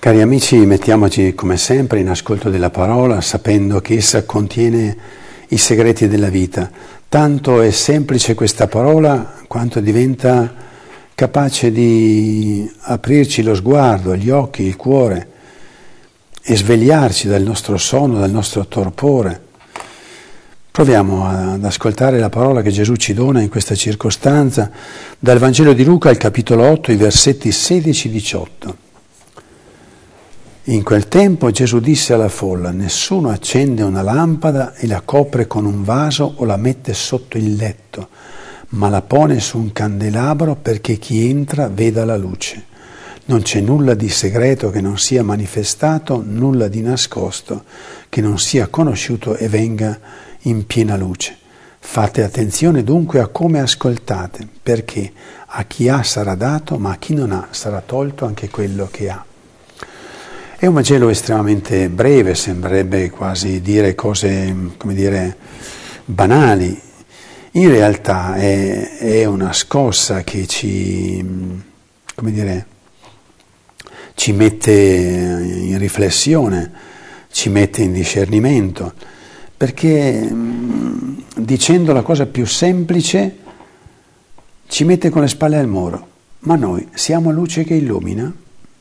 Cari amici, mettiamoci come sempre in ascolto della parola, sapendo che essa contiene i segreti della vita. Tanto è semplice questa parola quanto diventa capace di aprirci lo sguardo, gli occhi, il cuore e svegliarci dal nostro sonno, dal nostro torpore. Proviamo ad ascoltare la parola che Gesù ci dona in questa circostanza dal Vangelo di Luca, al capitolo 8, i versetti 16-18. In quel tempo Gesù disse alla folla: nessuno accende una lampada e la copre con un vaso o la mette sotto il letto, ma la pone su un candelabro perché chi entra veda la luce. Non c'è nulla di segreto che non sia manifestato, nulla di nascosto che non sia conosciuto e venga in piena luce. Fate attenzione dunque a come ascoltate, perché a chi ha sarà dato, ma a chi non ha sarà tolto anche quello che ha. È un Vangelo estremamente breve, sembrerebbe quasi dire cose, banali. In realtà è una scossa che ci mette in riflessione, ci mette in discernimento, perché dicendo la cosa più semplice ci mette con le spalle al muro. Ma noi siamo luce che illumina?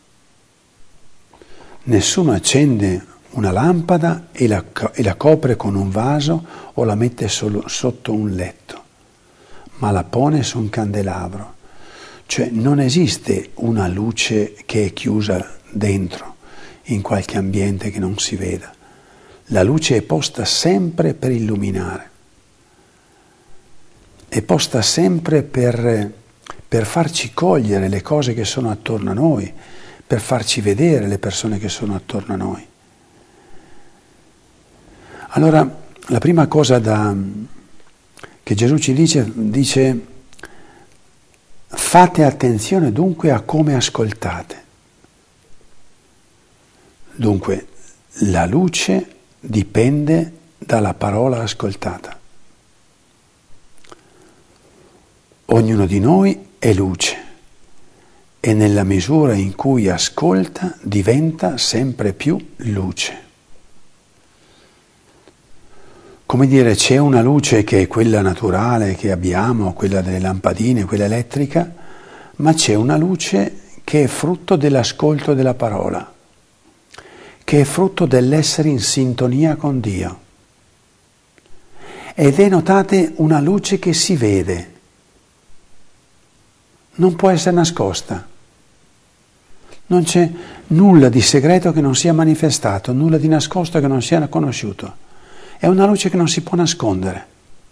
Nessuno accende una lampada e la copre con un vaso o la mette solo sotto un letto, ma la pone su un candelabro. Cioè non esiste una luce che è chiusa dentro, in qualche ambiente che non si veda. La luce è posta sempre per illuminare, è posta sempre per farci cogliere le cose che sono attorno a noi, per farci vedere le persone che sono attorno a noi. Allora, la prima cosa che Gesù ci dice fate attenzione dunque a come ascoltate. Dunque, la luce dipende dalla parola ascoltata. Ognuno di noi è luce. E nella misura in cui ascolta diventa sempre più luce. Come dire, c'è una luce che è quella naturale che abbiamo, quella delle lampadine, quella elettrica, ma c'è una luce che è frutto dell'ascolto della parola, che è frutto dell'essere in sintonia con Dio. Ed è, notate, una luce che si vede, non può essere nascosta. Non c'è nulla di segreto che non sia manifestato, nulla di nascosto che non sia conosciuto. È una luce che non si può nascondere.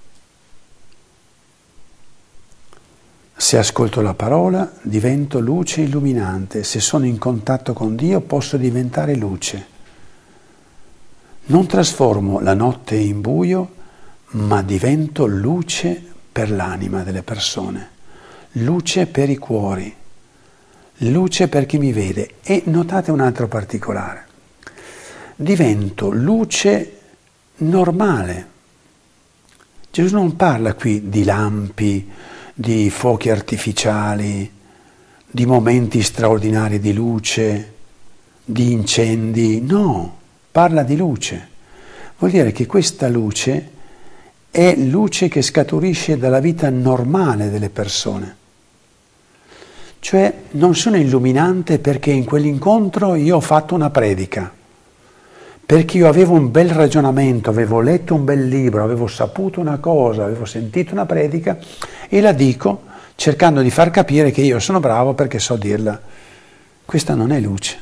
Se ascolto la parola, divento luce illuminante. Se sono in contatto con Dio, posso diventare luce. Non trasformo la notte in buio, ma divento luce per l'anima delle persone, luce per i cuori. Luce per chi mi vede. E notate un altro particolare. Divento luce normale. Gesù non parla qui di lampi, di fuochi artificiali, di momenti straordinari di luce, di incendi. No, parla di luce. Vuol dire che questa luce è luce che scaturisce dalla vita normale delle persone. Cioè non sono illuminante perché in quell'incontro io ho fatto una predica, perché io avevo un bel ragionamento, avevo letto un bel libro, avevo saputo una cosa, avevo sentito una predica e la dico cercando di far capire che io sono bravo perché so dirla. Questa non è luce.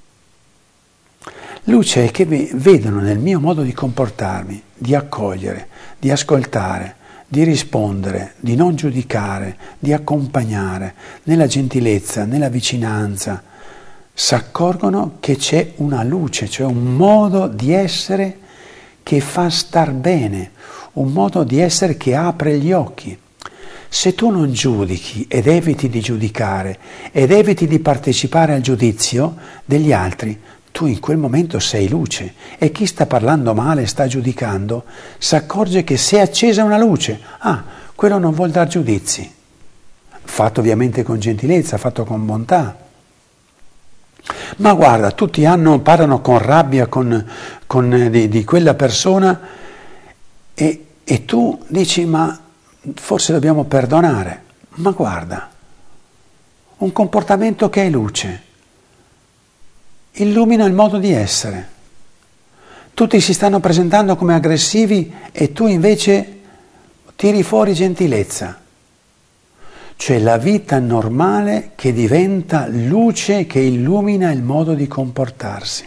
Luce è che vedono nel mio modo di comportarmi, di accogliere, di ascoltare, di rispondere, di non giudicare, di accompagnare, nella gentilezza, nella vicinanza, si accorgono che c'è una luce, cioè un modo di essere che fa star bene, un modo di essere che apre gli occhi. Se tu non giudichi ed eviti di giudicare ed eviti di partecipare al giudizio degli altri, tu in quel momento sei luce e chi sta parlando male, sta giudicando, si accorge che si è accesa una luce. Ah, quello non vuol dar giudizi. Fatto ovviamente con gentilezza, fatto con bontà. Ma guarda, tutti parlano con rabbia di quella persona e tu dici, ma forse dobbiamo perdonare. Ma guarda, un comportamento che è luce, illumina il modo di essere. Tutti si stanno presentando come aggressivi e tu invece tiri fuori gentilezza. Cioè la vita normale che diventa luce che illumina il modo di comportarsi.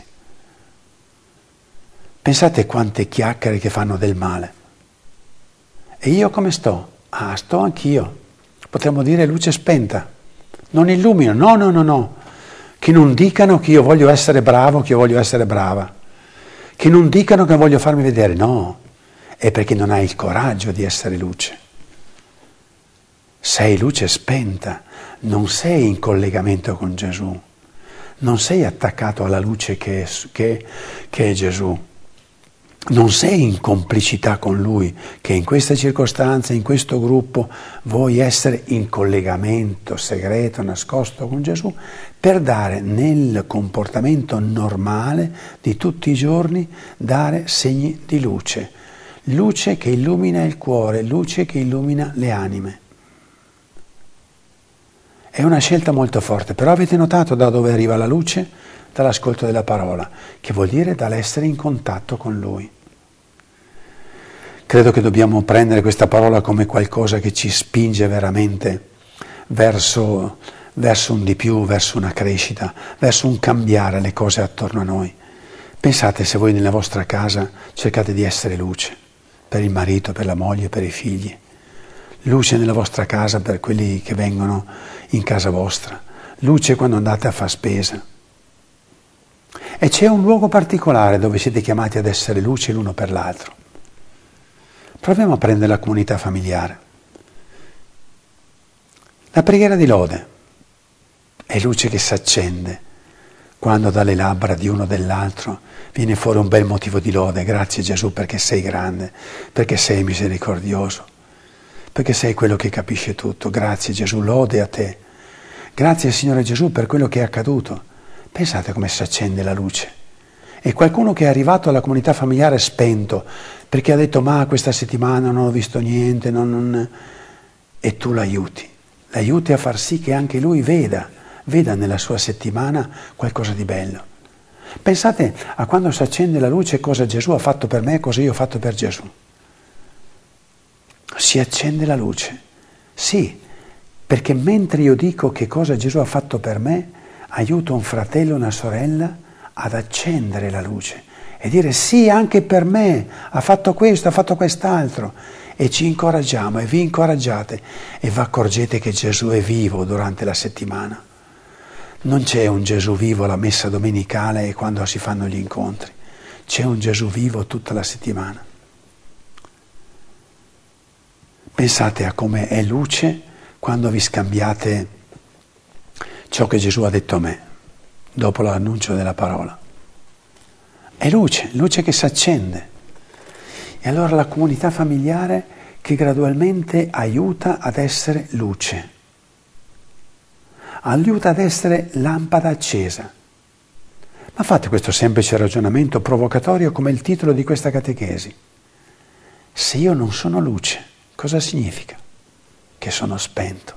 Pensate quante chiacchiere che fanno del male. E io come sto? Sto anch'io. Potremmo dire luce spenta. Non illumino, no. Che non dicano che io voglio essere bravo, che io voglio essere brava. Che non dicano che voglio farmi vedere, no. È perché non hai il coraggio di essere luce. Sei luce spenta, non sei in collegamento con Gesù, non sei attaccato alla luce che è Gesù, non sei in complicità con Lui, che in queste circostanze, in questo gruppo, vuoi essere in collegamento segreto, nascosto con Gesù, per dare nel comportamento normale di tutti i giorni, dare segni di luce, luce che illumina il cuore, luce che illumina le anime. È una scelta molto forte, però avete notato da dove arriva la luce? Dall'ascolto della parola, che vuol dire dall'essere in contatto con Lui. Credo che dobbiamo prendere questa parola come qualcosa che ci spinge veramente verso un di più, verso una crescita, verso un cambiare le cose attorno a noi. Pensate se voi nella vostra casa cercate di essere luce, per il marito, per la moglie, per i figli. Luce nella vostra casa per quelli che vengono in casa vostra, luce quando andate a far spesa. E c'è un luogo particolare dove siete chiamati ad essere luce l'uno per l'altro. Proviamo a prendere la comunità familiare. La preghiera di lode è luce che si accende quando dalle labbra di uno o dell'altro viene fuori un bel motivo di lode. Grazie Gesù perché sei grande, perché sei misericordioso, perché sei quello che capisce tutto. Grazie Gesù, lode a te. Grazie Signore Gesù per quello che è accaduto. Pensate come si accende la luce. E qualcuno che è arrivato alla comunità familiare spento, perché ha detto ma questa settimana non ho visto niente, e tu l'aiuti a far sì che anche lui veda nella sua settimana qualcosa di bello. Pensate a quando si accende la luce cosa Gesù ha fatto per me e cosa io ho fatto per Gesù. Si accende la luce, sì, perché mentre io dico che cosa Gesù ha fatto per me, aiuto un fratello o una sorella ad accendere la luce e dire sì, anche per me ha fatto questo, ha fatto quest'altro, e ci incoraggiamo e vi incoraggiate e vi accorgete che Gesù è vivo durante la settimana. Non c'è un Gesù vivo alla messa domenicale e quando si fanno gli incontri, c'è un Gesù vivo tutta la settimana. Pensate a come è luce quando vi scambiate ciò che Gesù ha detto a me, dopo l'annuncio della parola. È luce che si accende. E allora la comunità familiare che gradualmente aiuta ad essere luce, aiuta ad essere lampada accesa. Ma fate questo semplice ragionamento provocatorio come il titolo di questa catechesi. Se io non sono luce, cosa significa? Che sono spento.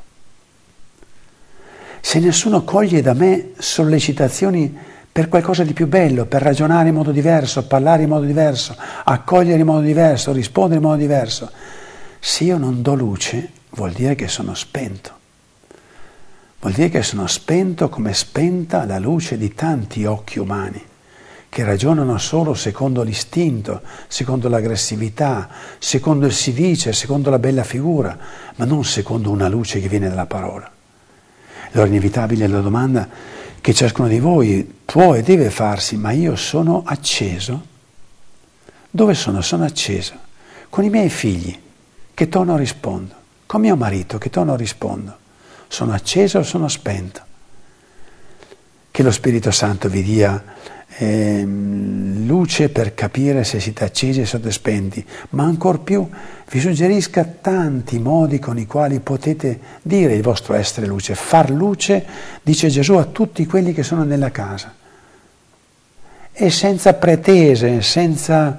Se nessuno coglie da me sollecitazioni per qualcosa di più bello, per ragionare in modo diverso, parlare in modo diverso, accogliere in modo diverso, rispondere in modo diverso, se io non do luce, vuol dire che sono spento. Vuol dire che sono spento come spenta la luce di tanti occhi umani che ragionano solo secondo l'istinto, secondo l'aggressività, secondo il si dice, secondo la bella figura, ma non secondo una luce che viene dalla parola. Allora è inevitabile la domanda che ciascuno di voi può e deve farsi: ma io sono acceso? Dove sono? Sono acceso. Con i miei figli, che tono rispondo? Con mio marito, che tono rispondo? Sono acceso o sono spento? Che lo Spirito Santo vi dia luce per capire se siete accesi o siete spenti, ma ancor più vi suggerisca tanti modi con i quali potete dire il vostro essere luce. Far luce, dice Gesù, a tutti quelli che sono nella casa. E senza pretese, senza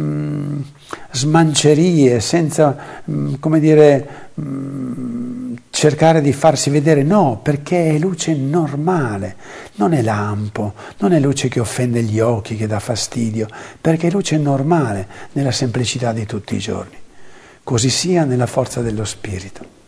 smancerie, senza, cercare di farsi vedere, no, perché è luce normale, non è lampo, non è luce che offende gli occhi, che dà fastidio, perché è luce normale nella semplicità di tutti i giorni. Così sia nella forza dello Spirito.